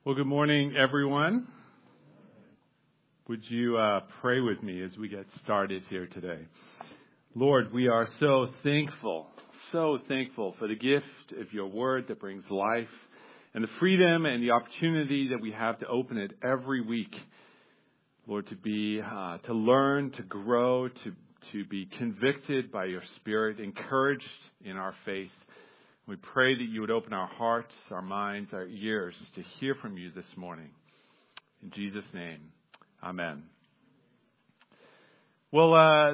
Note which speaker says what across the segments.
Speaker 1: Well, good morning, everyone. Would you pray with me as we get started here today? Lord, we are so thankful for the gift of your word that brings life and the freedom and the opportunity that we have to open it every week. Lord, to learn, to grow, to be convicted by your Spirit, encouraged in our faith. We pray that you would open our hearts, our minds, our ears to hear from you this morning. In Jesus' name, amen. Well,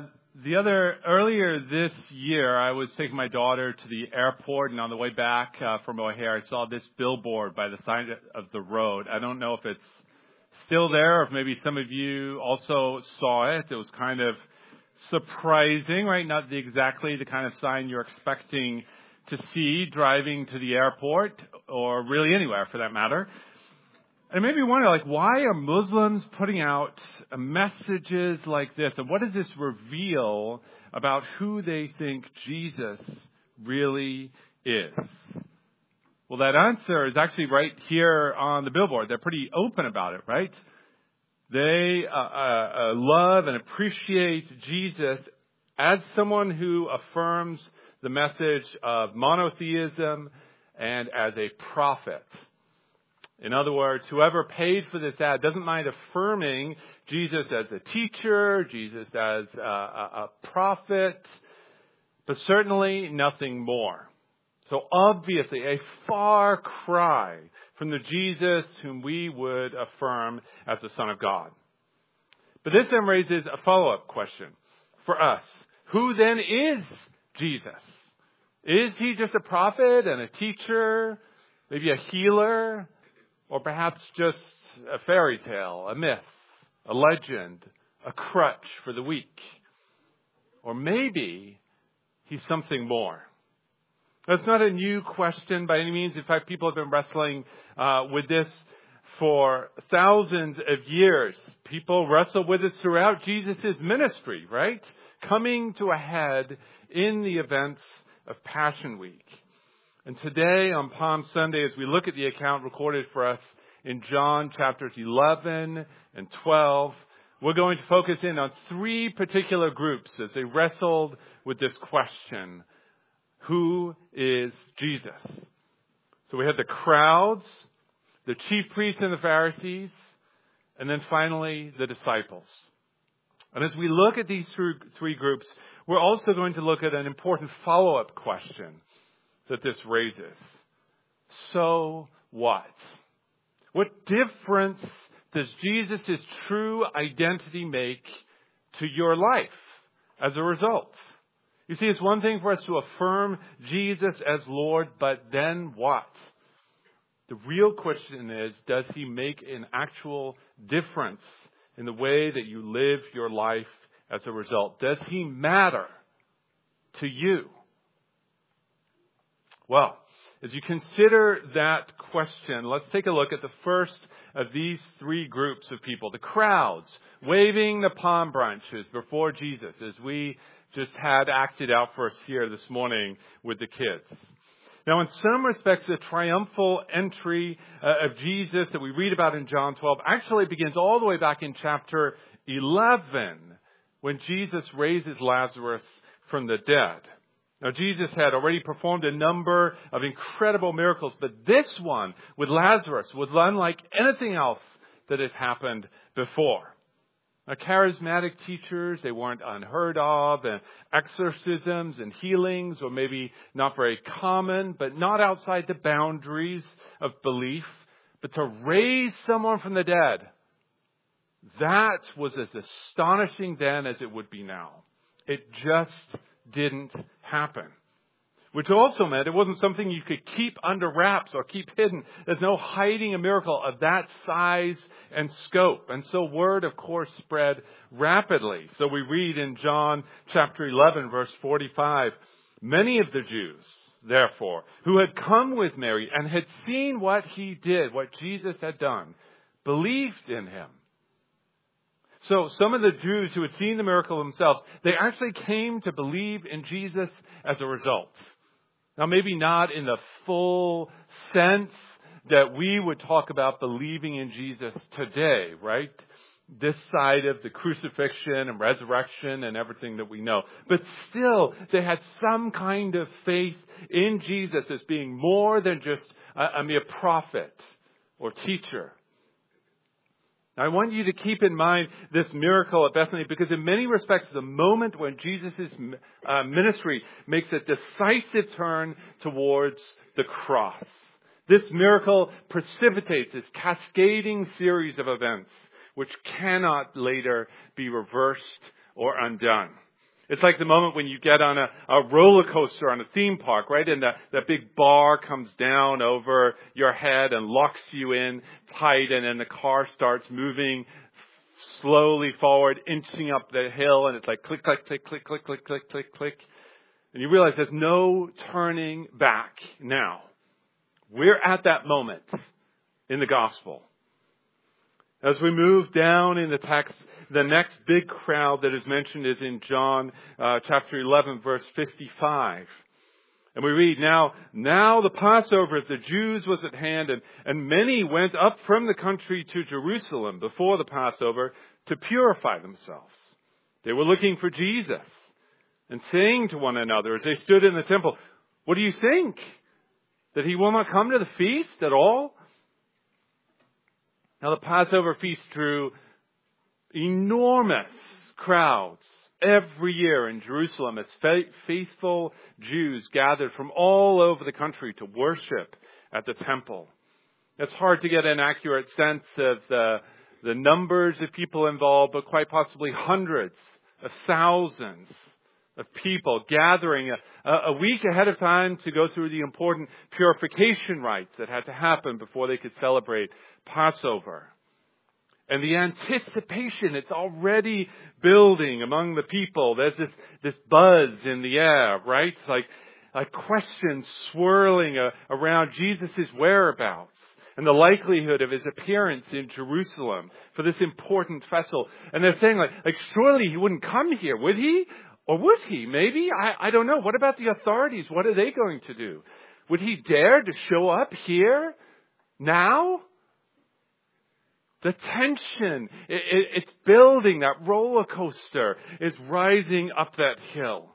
Speaker 1: earlier this year, I was taking my daughter to the airport, and on the way back from O'Hare, I saw this billboard by the side of the road. I don't know if it's still there, or if maybe some of you also saw it. It was kind of surprising, right? Not exactly the kind of sign you're expecting to see driving to the airport, or really anywhere for that matter. And it made me wonder, why are Muslims putting out messages like this? And what does this reveal about who they think Jesus really is? Well, that answer is actually right here on the billboard. They're pretty open about it, right? They love and appreciate Jesus as someone who affirms the message of monotheism and as a prophet. In other words, whoever paid for this ad doesn't mind affirming Jesus as a teacher, Jesus as a prophet, but certainly nothing more. So obviously a far cry from the Jesus whom we would affirm as the Son of God. But this then raises a follow-up question for us. Who then is Jesus? Is he just a prophet and a teacher, maybe a healer, or perhaps just a fairy tale, a myth, a legend, a crutch for the weak? Or maybe he's something more. That's not a new question by any means. In fact, people have been wrestling with this for thousands of years. People wrestle with this throughout Jesus' ministry, right? Coming to a head in the events of Passion Week. And today on Palm Sunday, as we look at the account recorded for us in John chapters 11 and 12, we're going to focus in on three particular groups as they wrestled with this question: who is Jesus? So we had the crowds, the chief priests and the Pharisees, and then finally the disciples. And as we look at these three groups, we're also going to look at an important follow-up question that this raises. So what? What difference does Jesus' true identity make to your life as a result? You see, it's one thing for us to affirm Jesus as Lord, but then what? The real question is, does he make an actual difference in the way that you live your life as a result? Does he matter to you? Well, as you consider that question, let's take a look at the first of these three groups of people. The crowds waving the palm branches before Jesus, as we just had acted out for us here this morning with the kids. Now, in some respects, the triumphal entry of Jesus that we read about in John 12 actually begins all the way back in chapter 11, when Jesus raises Lazarus from the dead. Now, Jesus had already performed a number of incredible miracles, but this one with Lazarus was unlike anything else that had happened before. Now, charismatic teachers, they weren't unheard of, and exorcisms and healings were maybe not very common, but not outside the boundaries of belief. But to raise someone from the dead, that was as astonishing then as it would be now. It just didn't happen. Which also meant it wasn't something you could keep under wraps or keep hidden. There's no hiding a miracle of that size and scope. And so word, of course, spread rapidly. So we read in John chapter 11, verse 45, many of the Jews, therefore, who had come with Mary and had seen what he did, what Jesus had done, believed in him. So some of the Jews who had seen the miracle themselves, they actually came to believe in Jesus as a result. Now, maybe not in the full sense that we would talk about believing in Jesus today, right? This side of the crucifixion and resurrection and everything that we know. But still, they had some kind of faith in Jesus as being more than just a mere prophet or teacher. Now, I want you to keep in mind this miracle at Bethany, because in many respects, the moment when Jesus' ministry makes a decisive turn towards the cross. This miracle precipitates this cascading series of events which cannot later be reversed or undone. It's like the moment when you get on a roller coaster on a theme park, right? And that big bar comes down over your head and locks you in tight, and then the car starts moving slowly forward, inching up the hill, and it's like click, click, click, click, click, click, click, click, click. And you realize there's no turning back now. We're at that moment in the gospel. As we move down in the text, the next big crowd that is mentioned is in John chapter 11, verse 55. And we read, Now the Passover of the Jews was at hand, and many went up from the country to Jerusalem before the Passover to purify themselves. They were looking for Jesus and saying to one another as they stood in the temple, What do you think? That he will not come to the feast at all? Now the Passover feast drew enormous crowds every year in Jerusalem as faithful Jews gathered from all over the country to worship at the temple. It's hard to get an accurate sense of the numbers of people involved, but quite possibly hundreds of thousands of people gathering a week ahead of time to go through the important purification rites that had to happen before they could celebrate Passover. And the anticipation, it's already building among the people. There's this buzz in the air, right? It's like questions swirling around Jesus' whereabouts and the likelihood of his appearance in Jerusalem for this important festival. And they're saying like surely he wouldn't come here, would he? Or would he? Maybe? I don't know. What about the authorities? What are they going to do? Would he dare to show up here now? The tension, it's building. That roller coaster is rising up that hill.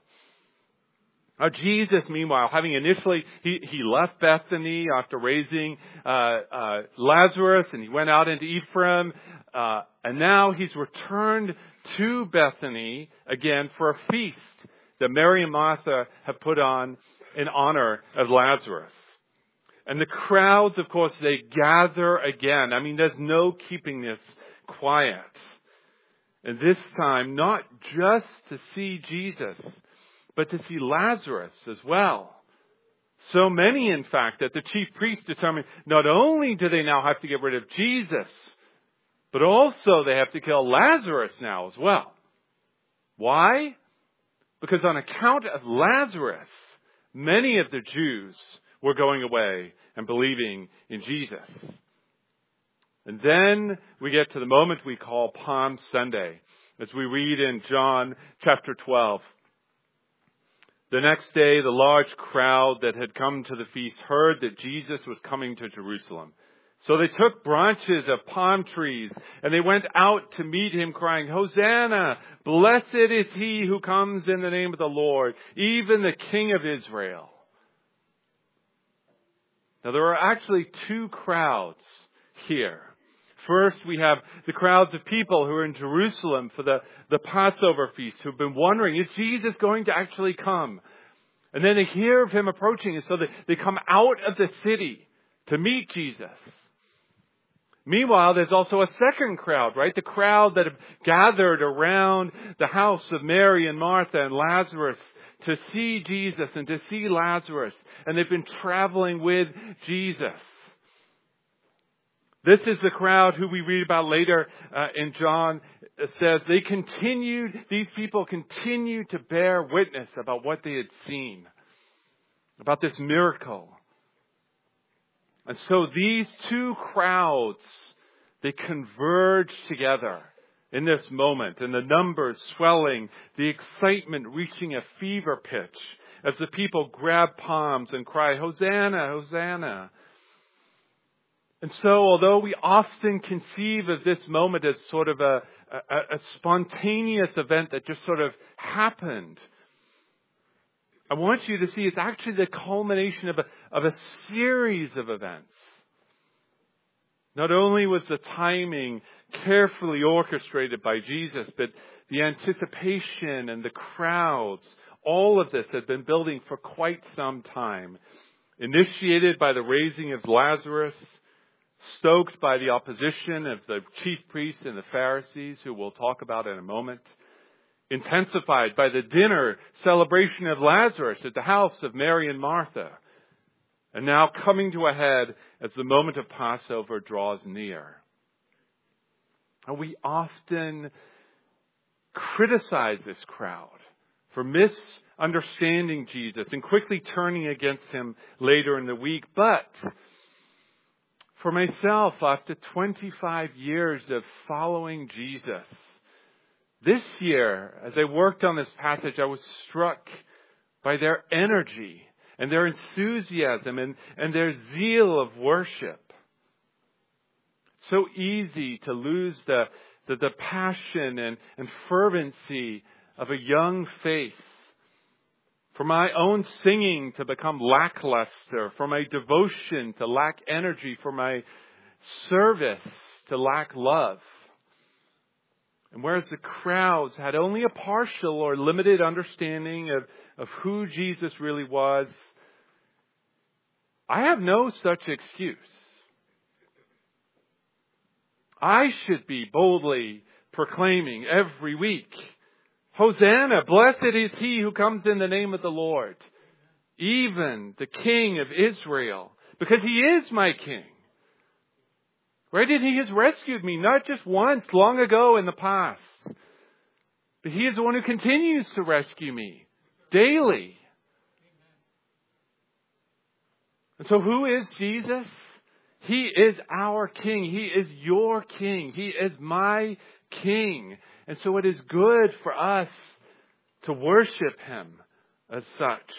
Speaker 1: Now Jesus, meanwhile, having initially, he left Bethany after raising Lazarus, and he went out into Ephraim, and now he's returned to Bethany again for a feast that Mary and Martha have put on in honor of Lazarus. And the crowds, of course, they gather again. I mean, there's no keeping this quiet. And this time, not just to see Jesus, but to see Lazarus as well. So many, in fact, that the chief priests determined not only do they now have to get rid of Jesus, but also they have to kill Lazarus now as well. Why? Because on account of Lazarus, many of the Jews were going away and believing in Jesus. And then we get to the moment we call Palm Sunday, as we read in John chapter 12. The next day, the large crowd that had come to the feast heard that Jesus was coming to Jerusalem. So they took branches of palm trees and they went out to meet him, crying, Hosanna! Blessed is he who comes in the name of the Lord, even the King of Israel. Now, there are actually two crowds here. First, we have the crowds of people who are in Jerusalem for the Passover feast, who've been wondering, is Jesus going to actually come? And then they hear of him approaching, and so they come out of the city to meet Jesus. Meanwhile, there's also a second crowd, right? The crowd that have gathered around the house of Mary and Martha and Lazarus to see Jesus and to see Lazarus. And they've been traveling with Jesus. This is the crowd who we read about later in John. It says these people continued to bear witness about what they had seen, about this miracle. And so these two crowds, they converge together in this moment, and the numbers swelling, the excitement reaching a fever pitch as the people grab palms and cry, Hosanna, Hosanna. And so, although we often conceive of this moment as sort of a spontaneous event that just sort of happened, I want you to see it's actually the culmination of a series of events. Not only was the timing carefully orchestrated by Jesus, but the anticipation and the crowds, all of this had been building for quite some time. Initiated by the raising of Lazarus, stoked by the opposition of the chief priests and the Pharisees, who we'll talk about in a moment, intensified by the dinner celebration of Lazarus at the house of Mary and Martha, and now coming to a head as the moment of Passover draws near. And we often criticize this crowd for misunderstanding Jesus and quickly turning against him later in the week. But for myself, after 25 years of following Jesus, this year, as I worked on this passage, I was struck by their energy and their enthusiasm and their zeal of worship. So easy to lose the passion and fervency of a young faith. For my own singing to become lackluster, for my devotion to lack energy, for my service to lack love. And whereas the crowds had only a partial or limited understanding of who Jesus really was, I have no such excuse. I should be boldly proclaiming every week, Hosanna, blessed is he who comes in the name of the Lord, even the King of Israel, because he is my King. Right? And he has rescued me, not just once, long ago in the past, but he is the one who continues to rescue me daily. And so who is Jesus? He is our King. He is your King. He is my King. And so it is good for us to worship him as such.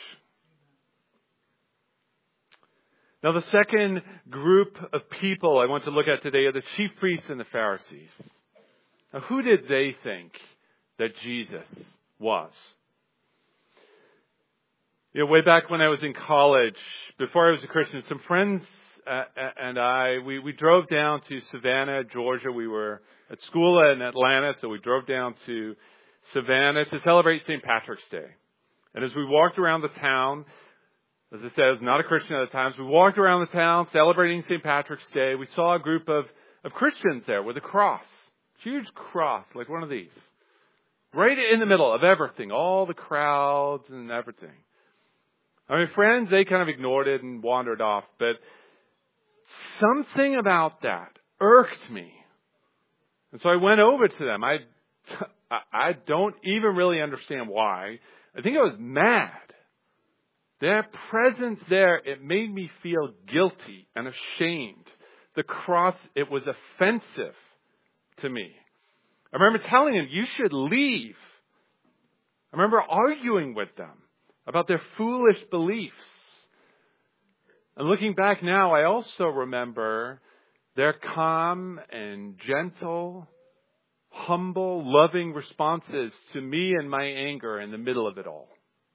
Speaker 1: Now, the second group of people I want to look at today are the chief priests and the Pharisees. Now, who did they think that Jesus was? You know, way back when I was in college, before I was a Christian, some friends and I, we drove down to Savannah, Georgia. We were at school in Atlanta, so we drove down to Savannah to celebrate St. Patrick's Day. And as we walked around the town, as I said, I was not a Christian at the time, so we walked around the town celebrating St. Patrick's Day. We saw a group of Christians there with a cross, huge cross, like one of these, right in the middle of everything, all the crowds and everything. I mean, friends, they kind of ignored it and wandered off, but something about that irked me. And so I went over to them. I don't even really understand why. I think I was mad. Their presence there, it made me feel guilty and ashamed. The cross, it was offensive to me. I remember telling them, you should leave. I remember arguing with them about their foolish beliefs. And looking back now, I also remember their calm and gentle, humble, loving responses to me and my anger in the middle of it all.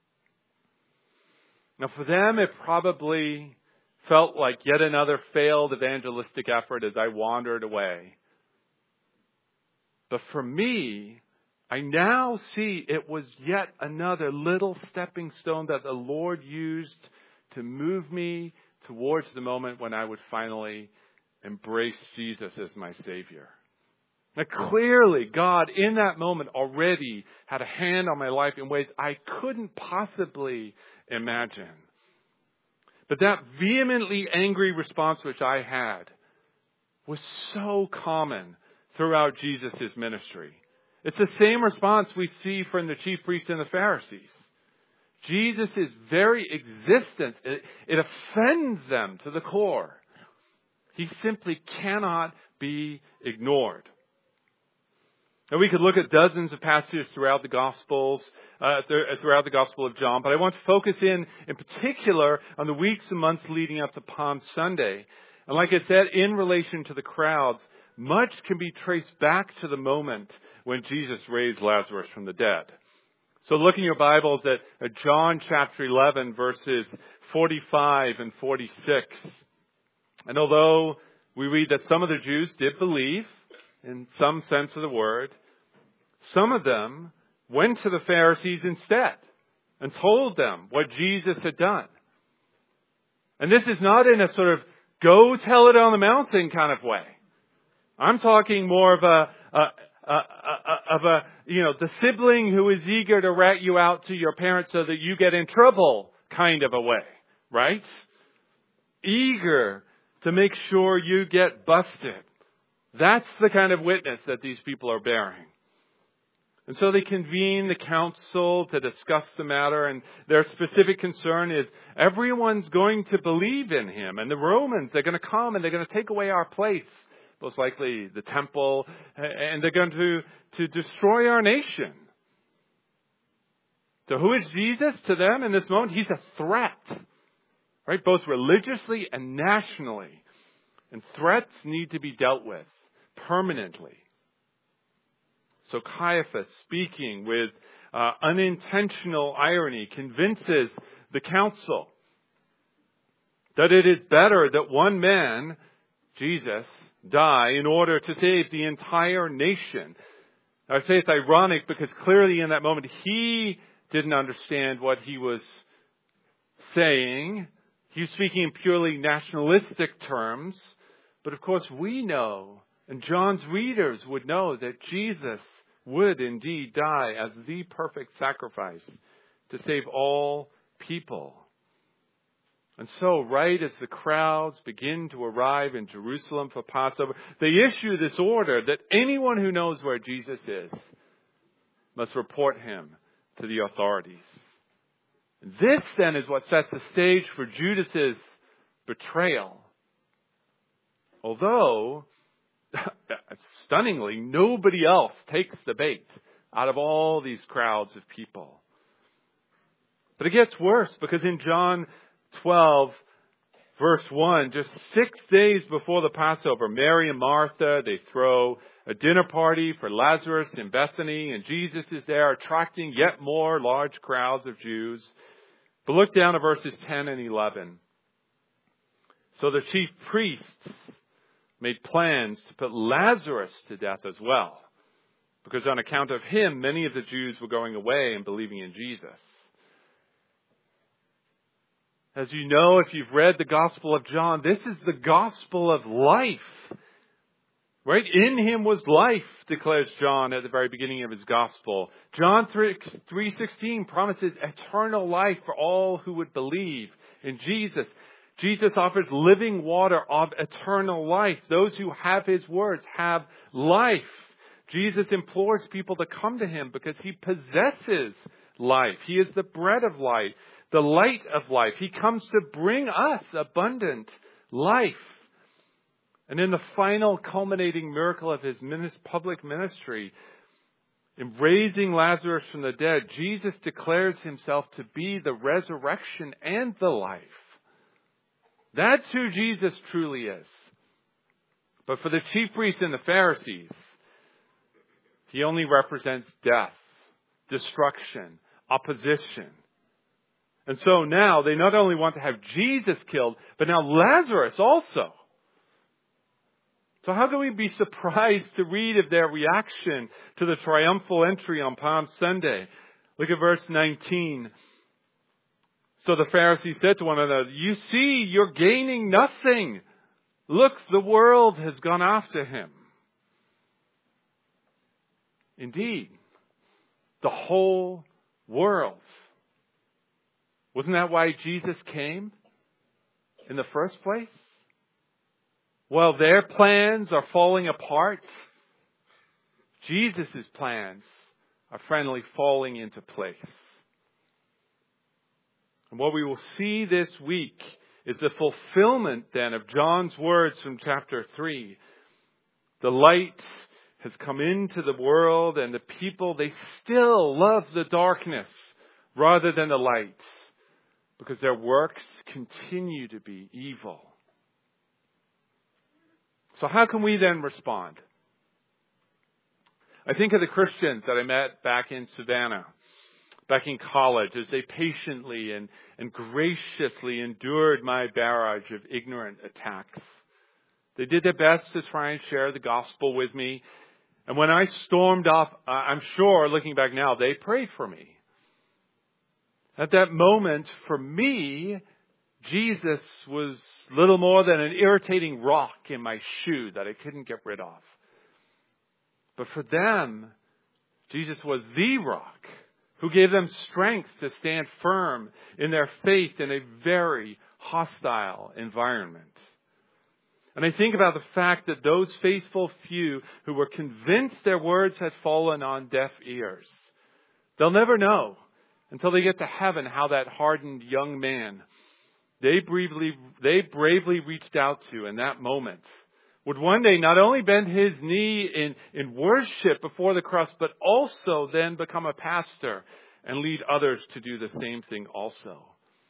Speaker 1: Now, for them, it probably felt like yet another failed evangelistic effort as I wandered away. But for me, I now see it was yet another little stepping stone that the Lord used to move me towards the moment when I would finally embrace Jesus as my Savior. Now, clearly, God, in that moment, already had a hand on my life in ways I couldn't possibly imagine. But that vehemently angry response which I had was so common throughout Jesus' ministry. It's the same response we see from the chief priests and the Pharisees. Jesus' very existence, it offends them to the core. He simply cannot be ignored. And we could look at dozens of passages throughout the Gospels, throughout the Gospel of John, but I want to focus in particular on the weeks and months leading up to Palm Sunday. And like I said, in relation to the crowds, much can be traced back to the moment when Jesus raised Lazarus from the dead. So look in your Bibles at John chapter 11, verses 45 and 46. And although we read that some of the Jews did believe, in some sense of the word, some of them went to the Pharisees instead and told them what Jesus had done. And this is not in a sort of go tell it on the mountain kind of way. I'm talking more of the sibling who is eager to rat you out to your parents so that you get in trouble kind of a way, right? Eager to make sure you get busted. That's the kind of witness that these people are bearing. And so they convene the council to discuss the matter, and their specific concern is everyone's going to believe in him, and the Romans, they're going to come and they're going to take away our place, most likely the temple, and they're going to destroy our nation. So who is Jesus to them in this moment? He's a threat, right? Both religiously and nationally. And threats need to be dealt with permanently. So Caiaphas, speaking with unintentional irony, convinces the council that it is better that one man, Jesus, die in order to save the entire nation. I say it's ironic because clearly in that moment he didn't understand what he was saying. He was speaking in purely nationalistic terms. But of course we know, and John's readers would know, that Jesus would indeed die as the perfect sacrifice to save all people. And so, right as the crowds begin to arrive in Jerusalem for Passover, they issue this order that anyone who knows where Jesus is must report him to the authorities. This then is what sets the stage for Judas's betrayal. Although, stunningly, nobody else takes the bait out of all these crowds of people. But it gets worse, because in John 12, verse 1, just 6 days before the Passover, Mary and Martha, they throw a dinner party for Lazarus in Bethany, and Jesus is there attracting yet more large crowds of Jews. But look down at verses 10 and 11. So the chief priests made plans to put Lazarus to death as well, because on account of him, many of the Jews were going away and believing in Jesus. As you know, if you've read the Gospel of John, this is the gospel of life. Right? In him was life, declares John at the very beginning of his gospel. John 3:16 promises eternal life for all who would believe in Jesus. Jesus offers living water of eternal life. Those who have his words have life. Jesus implores people to come to him because he possesses life. He is the bread of life, the light of life. He comes to bring us abundant life. And in the final culminating miracle of his public ministry, in raising Lazarus from the dead, Jesus declares himself to be the resurrection and the life. That's who Jesus truly is. But for the chief priests and the Pharisees, he only represents death, destruction, opposition. And so now they not only want to have Jesus killed, but now Lazarus also. So how can we be surprised to read of their reaction to the triumphal entry on Palm Sunday? Look at verse 19. So the Pharisees said to one another, "You see, you're gaining nothing. Look, the world has gone after him." Indeed, the whole world. Wasn't that why Jesus came in the first place? Well, their plans are falling apart. Jesus' plans are finally falling into place. And what we will see this week is the fulfillment then of John's words from chapter 3. The light has come into the world, and the people, they still love the darkness rather than the light, because their works continue to be evil. So how can we then respond? I think of the Christians that I met back in Savannah, back in college, as they patiently and graciously endured my barrage of ignorant attacks. They did their best to try and share the gospel with me. And when I stormed off, I'm sure, looking back now, they prayed for me. At that moment, for me, Jesus was little more than an irritating rock in my shoe that I couldn't get rid of. But for them, Jesus was the rock who gave them strength to stand firm in their faith in a very hostile environment. And I think about the fact that those faithful few who were convinced their words had fallen on deaf ears, they'll never know until they get to heaven how that hardened young man they bravely reached out to in that moment would one day not only bend his knee in worship before the cross, but also then become a pastor and lead others to do the same thing also.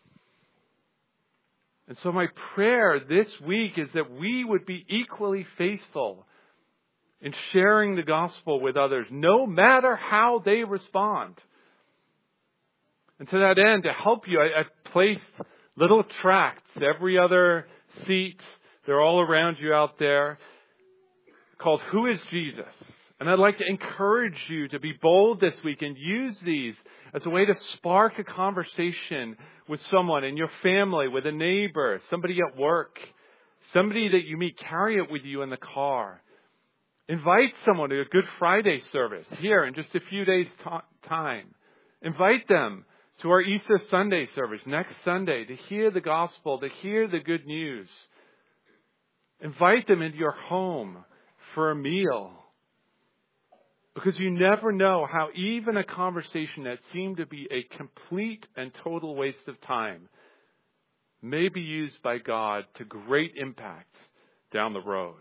Speaker 1: And so my prayer this week is that we would be equally faithful in sharing the gospel with others, no matter how they respond. And to that end, to help you, I've placed little tracts, every other seat. They're all around you out there, called Who is Jesus? And I'd like to encourage you to be bold this week and use these as a way to spark a conversation with someone in your family, with a neighbor, somebody at work, somebody that you meet. Carry it with you in the car. Invite someone to a Good Friday service here in just a few days' time. Invite them to our Easter Sunday service next Sunday to hear the gospel, to hear the good news. Invite them into your home for a meal. Because you never know how even a conversation that seemed to be a complete and total waste of time may be used by God to great impact down the road.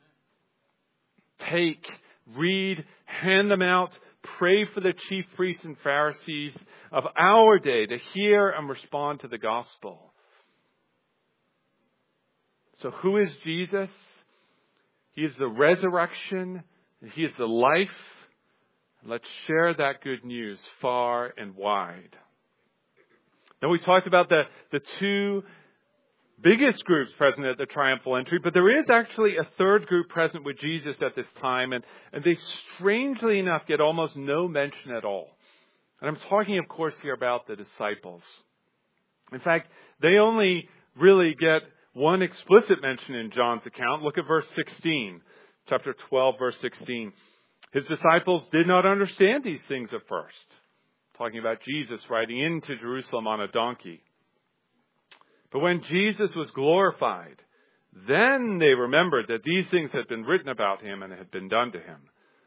Speaker 1: Take, read, hand them out, pray for the chief priests and Pharisees of our day to hear and respond to the gospel. So who is Jesus? He is the resurrection. He is the life. Let's share that good news far and wide. Now we talked about the two biggest groups present at the triumphal entry, but there is actually a third group present with Jesus at this time, and they strangely enough get almost no mention at all. And I'm talking, of course, here about the disciples. In fact, they only really get one explicit mention in John's account. Look at verse 16, chapter 12, verse 16. His disciples did not understand these things at first. Talking about Jesus riding into Jerusalem on a donkey. But when Jesus was glorified, then they remembered that these things had been written about him and had been done to him.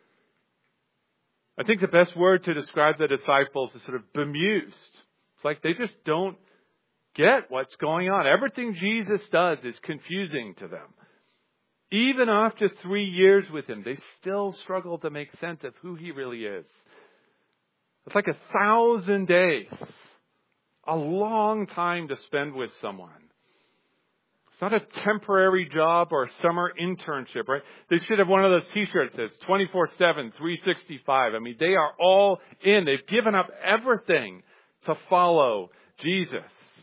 Speaker 1: I think the best word to describe the disciples is sort of bemused. It's like they just don't get what's going on. Everything Jesus does is confusing to them. Even after 3 years with him, they still struggle to make sense of who he really is. It's like 1,000 days. A long time to spend with someone. It's not a temporary job or a summer internship, right? They should have one of those t-shirts that says 24/7, 365. I mean, they are all in. They've given up everything to follow Jesus.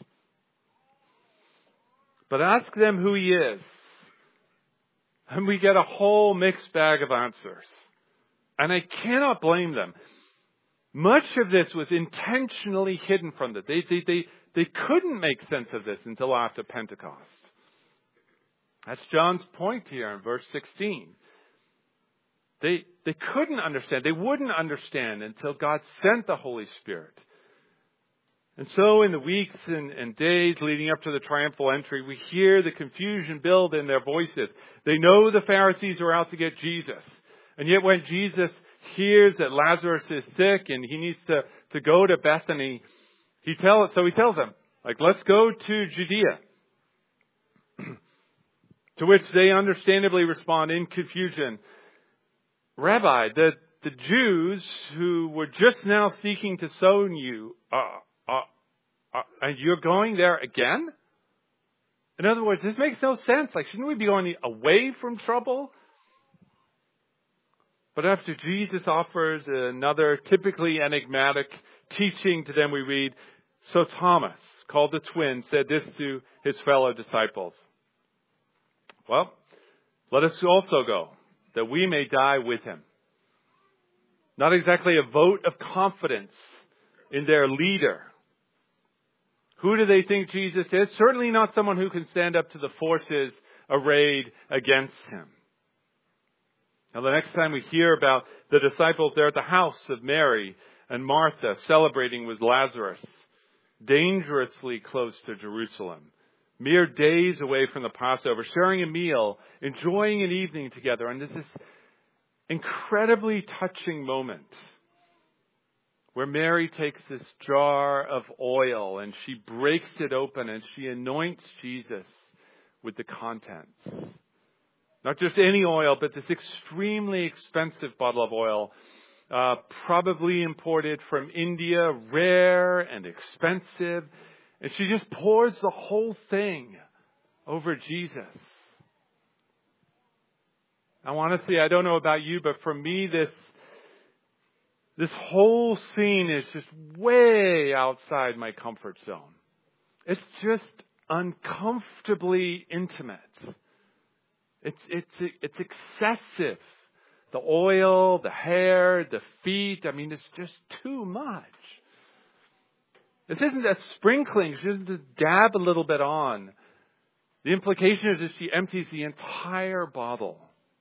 Speaker 1: But ask them who he is, and we get a whole mixed bag of answers. And I cannot blame them. Much of this was intentionally hidden from them. They couldn't make sense of this until after Pentecost. That's John's point here in verse 16. They couldn't understand. They wouldn't understand until God sent the Holy Spirit. And so in the weeks and days leading up to the triumphal entry, we hear the confusion build in their voices. They know the Pharisees are out to get Jesus. And yet when Jesus hears that Lazarus is sick and he needs to go to Bethany, he tells them, let's go to Judea. To which they understandably respond in confusion, Rabbi, the Jews who were just now seeking to stone you, and you're going there again? In other words, this makes no sense. Like, shouldn't we be going away from trouble? But after Jesus offers another typically enigmatic teaching to them, we read, so Thomas, called the twin, said this to his fellow disciples. Well, let us also go, that we may die with him. Not exactly a vote of confidence in their leader. Who do they think Jesus is? Certainly not someone who can stand up to the forces arrayed against him. Now, the next time we hear about the disciples, they're at the house of Mary and Martha celebrating with Lazarus, dangerously close to Jerusalem, mere days away from the Passover, sharing a meal, enjoying an evening together. And there's this incredibly touching moment where Mary takes this jar of oil and she breaks it open and she anoints Jesus with the contents. Not just any oil, but this extremely expensive bottle of oil, probably imported from India, rare and expensive. And she just pours the whole thing over Jesus. Now, honestly, I don't know about you, but for me, this whole scene is just way outside my comfort zone. It's just uncomfortably intimate. It's excessive. The oil, the hair, the feet. I mean, it's just too much. This isn't a sprinkling. She doesn't just dab a little bit on. The implication is that she empties the entire bottle.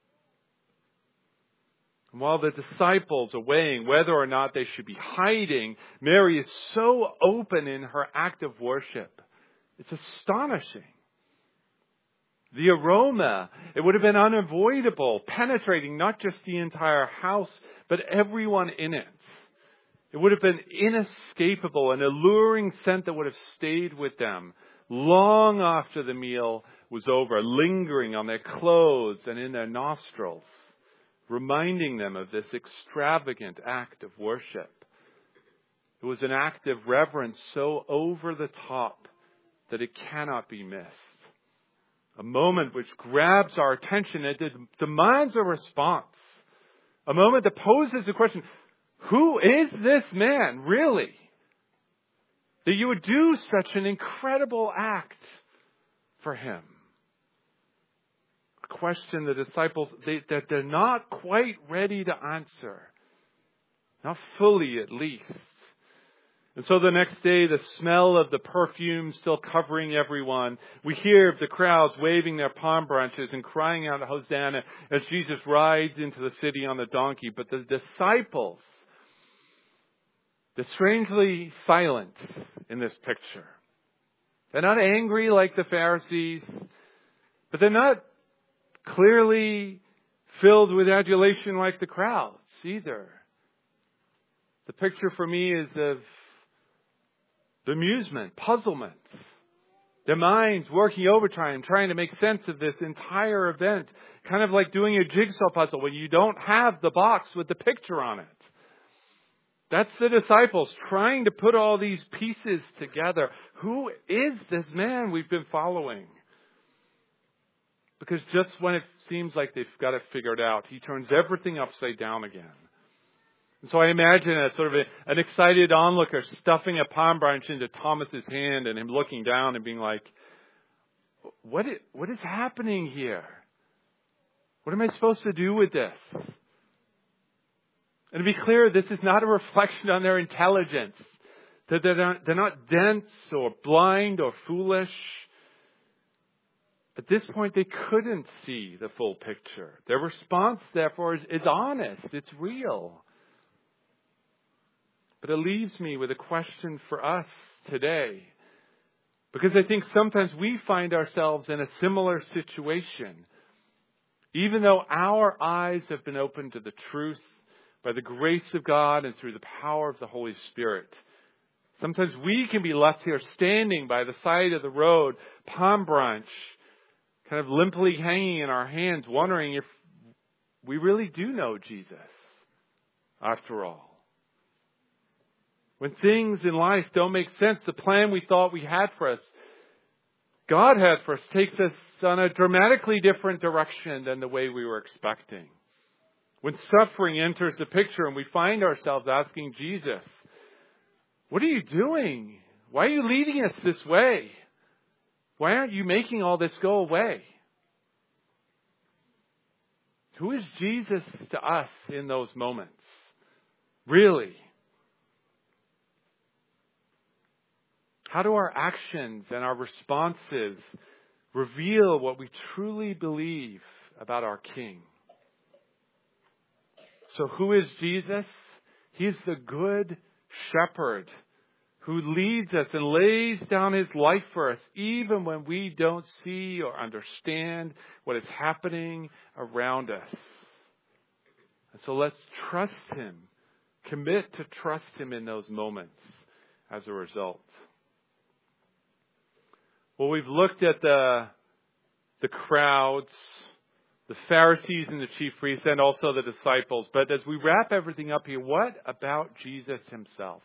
Speaker 1: And while the disciples are weighing whether or not they should be hiding, Mary is so open in her act of worship. It's astonishing. The aroma, it would have been unavoidable, penetrating not just the entire house, but everyone in it. It would have been inescapable, an alluring scent that would have stayed with them long after the meal was over, lingering on their clothes and in their nostrils, reminding them of this extravagant act of worship. It was an act of reverence so over the top that it cannot be missed. A moment which grabs our attention and demands a response. A moment that poses the question, who is this man, really? That you would do such an incredible act for him. A question the disciples, that they're not quite ready to answer. Not fully, at least. And so the next day, the smell of the perfume still covering everyone. We hear of the crowds waving their palm branches and crying out, Hosanna, as Jesus rides into the city on the donkey. But the disciples, they're strangely silent in this picture. They're not angry like the Pharisees, but they're not clearly filled with adulation like the crowds either. The picture for me is of bemusement, puzzlement. Their minds working overtime, trying to make sense of this entire event. Kind of like doing a jigsaw puzzle when you don't have the box with the picture on it. That's the disciples trying to put all these pieces together. Who is this man we've been following? Because just when it seems like they've got it figured out, he turns everything upside down again. And so I imagine a sort of an excited onlooker stuffing a palm branch into Thomas's hand and him looking down and being like, what is happening here? What am I supposed to do with this? And to be clear, this is not a reflection on their intelligence. That they're not dense or blind or foolish. At this point, they couldn't see the full picture. Their response, therefore, is honest. It's real. But it leaves me with a question for us today. Because I think sometimes we find ourselves in a similar situation. Even though our eyes have been opened to the truth by the grace of God and through the power of the Holy Spirit, sometimes we can be left here standing by the side of the road, palm branch, kind of limply hanging in our hands, wondering if we really do know Jesus after all. When things in life don't make sense, the plan we thought we had for us God had for us takes us on a dramatically different direction than the way we were expecting. When suffering enters the picture and we find ourselves asking Jesus, what are you doing? Why are you leading us this way? Why aren't you making all this go away? Who is Jesus to us in those moments? Really? How do our actions and our responses reveal what we truly believe about our King? So who is Jesus? He's the good shepherd who leads us and lays down his life for us, even when we don't see or understand what is happening around us. And so let's trust him, commit to trust him in those moments as a result. Well, we've looked at the crowds, the Pharisees and the chief priests, and also the disciples. But as we wrap everything up here, what about Jesus himself?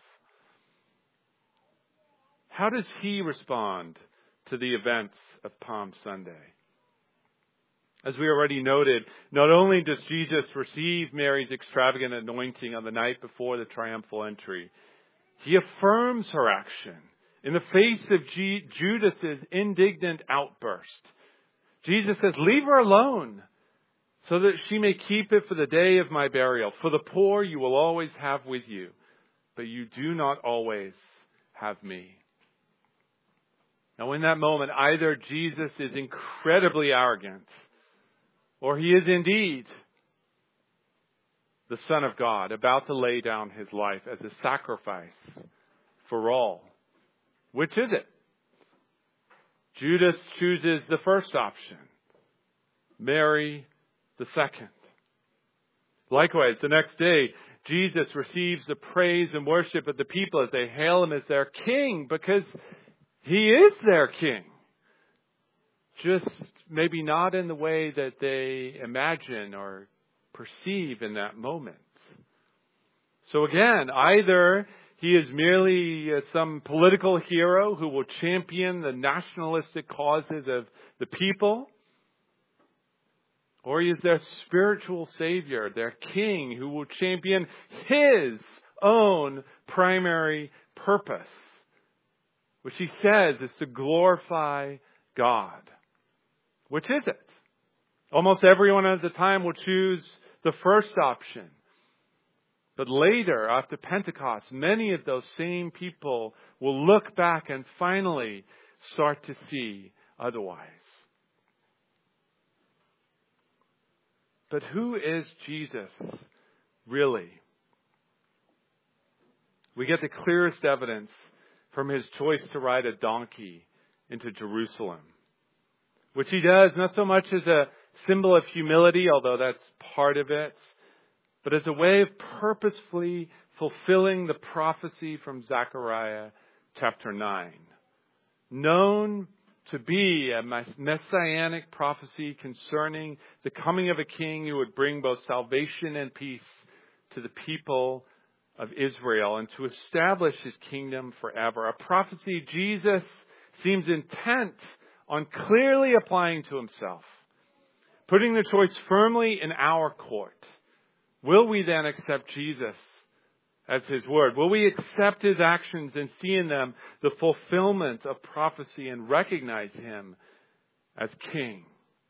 Speaker 1: How does he respond to the events of Palm Sunday? As we already noted, not only does Jesus receive Mary's extravagant anointing on the night before the triumphal entry, he affirms her action in the face of Judas's indignant outburst. Jesus says, "Leave her alone, so that she may keep it for the day of my burial. For the poor you will always have with you, but you do not always have me." Now in that moment, either Jesus is incredibly arrogant, or he is indeed the Son of God, about to lay down his life as a sacrifice for all. Which is it? Judas chooses the first option. Mary, the second. Likewise, the next day, Jesus receives the praise and worship of the people as they hail him as their king, because he is their king. Just maybe not in the way that they imagine or perceive in that moment. So again, either he is merely some political hero who will champion the nationalistic causes of the people, or he is their spiritual savior, their king, who will champion his own primary purpose, which he says is to glorify God. Which is it? Almost everyone at the time will choose the first option. But later, after Pentecost, many of those same people will look back and finally start to see otherwise. But who is Jesus really? We get the clearest evidence from his choice to ride a donkey into Jerusalem, which he does not so much as a symbol of humility, although that's part of it, but as a way of purposefully fulfilling the prophecy from Zechariah chapter 9, known to be a messianic prophecy concerning the coming of a king who would bring both salvation and peace to the people of Israel and to establish his kingdom forever. A prophecy Jesus seems intent on clearly applying to himself, putting the choice firmly in our court. Will we then accept Jesus as his word? Will we accept his actions and see in them the fulfillment of prophecy and recognize him as king?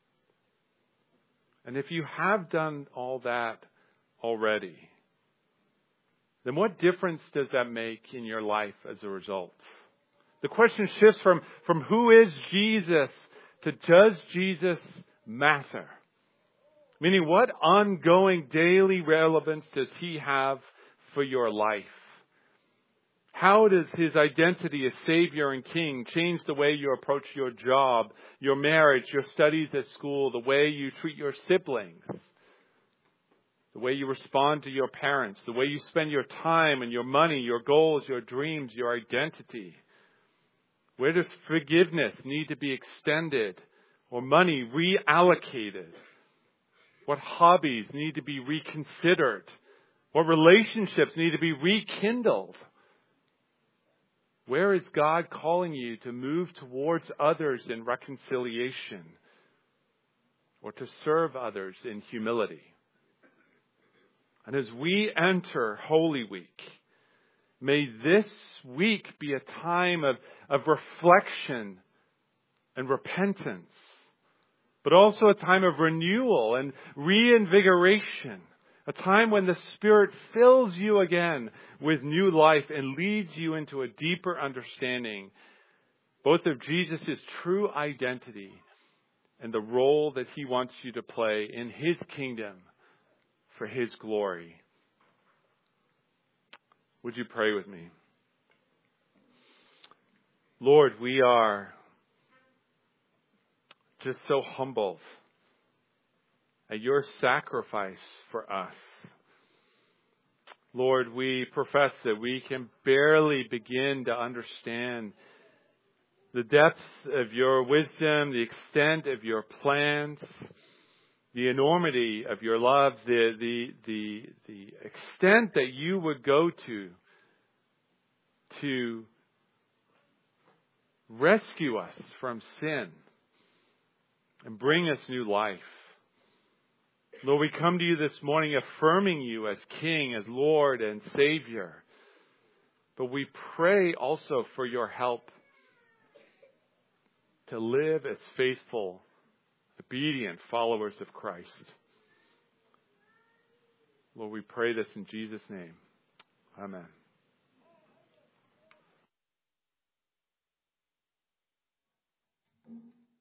Speaker 1: And if you have done all that already, then what difference does that make in your life as a result? The question shifts from who is Jesus to does Jesus matter? Meaning, what ongoing daily relevance does he have for your life? How does his identity as Savior and King change the way you approach your job, your marriage, your studies at school, the way you treat your siblings, the way you respond to your parents, the way you spend your time and your money, your goals, your dreams, your identity? Where does forgiveness need to be extended or money reallocated? What hobbies need to be reconsidered? What relationships need to be rekindled? Where is God calling you to move towards others in reconciliation or to serve others in humility? And as we enter Holy Week, may this week be a time of reflection and repentance, but also a time of renewal and reinvigoration, a time when the Spirit fills you again with new life and leads you into a deeper understanding both of Jesus' true identity and the role that He wants you to play in His kingdom for His glory. Would you pray with me? Lord, we are just so humbled at your sacrifice for us. Lord, we profess that we can barely begin to understand the depths of your wisdom, the extent of your plans, the enormity of your love, the extent that you would go to rescue us from sin and bring us new life. Lord, we come to you this morning affirming you as King, as Lord and Savior. But we pray also for your help to live as faithful, obedient followers of Christ. Lord, we pray this in Jesus' name. Amen.